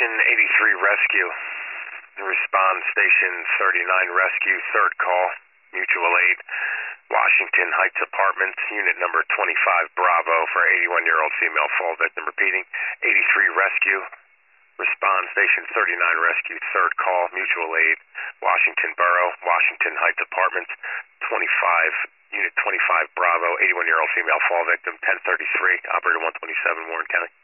Station 83 Rescue. Respond Station 39 Rescue, third call, mutual aid. Washington Heights Apartments, unit number 25 Bravo for 81-year-old female fall victim. Repeating, 83 Rescue. Respond Station 39 Rescue, third call, mutual aid. Washington Borough, Washington Heights Apartments, 25, unit 25 Bravo, 81-year-old female fall victim, 1033, operator 127, Warren County.